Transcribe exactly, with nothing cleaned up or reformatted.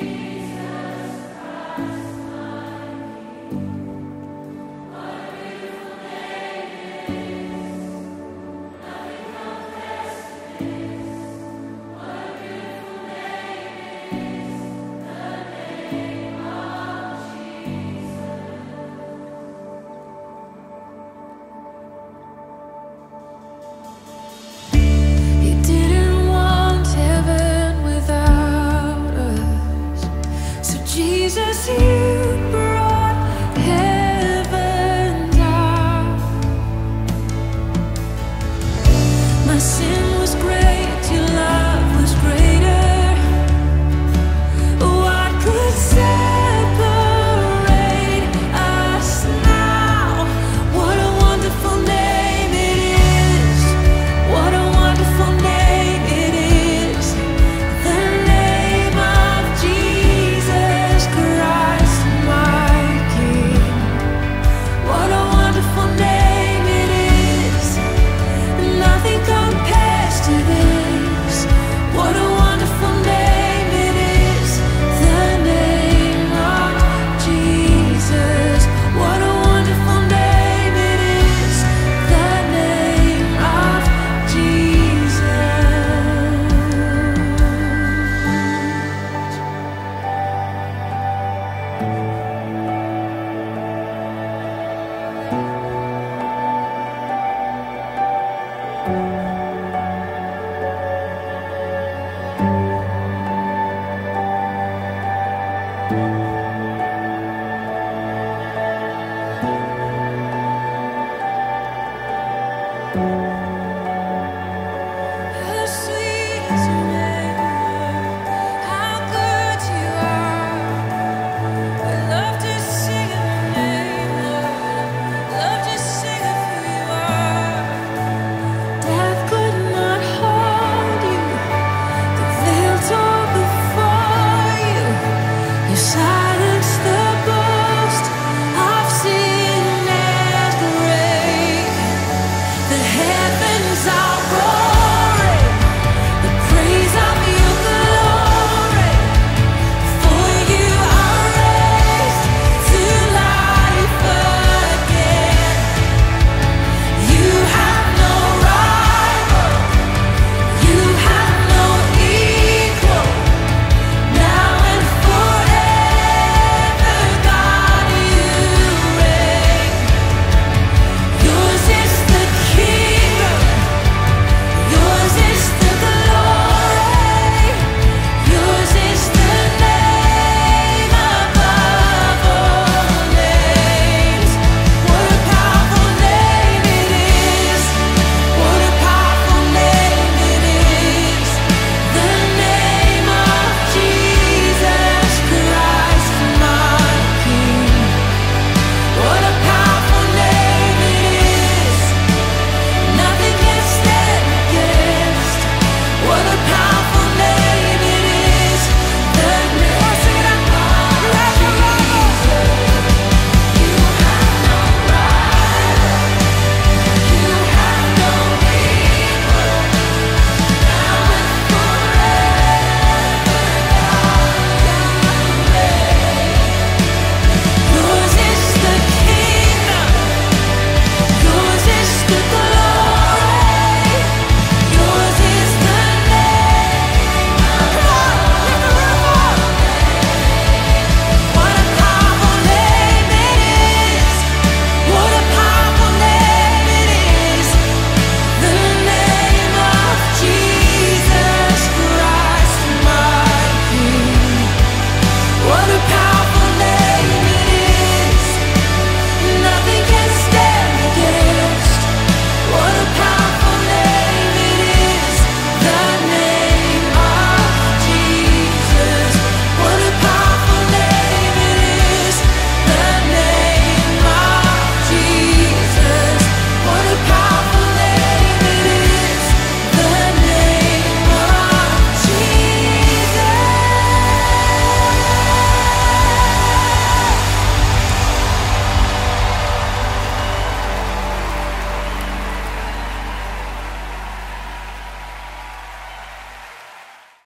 Jesus, you brought heaven down. My sin was great, your love was greater. What could separate us now? What a wonderful name it is. What a wonderful name it is. The name of Jesus Christ, my King. What a wonderful name it is. Nothing compares to this. What a wonderful name it is. The name of Jesus. What a wonderful name it is. The name of Jesus. Thank you.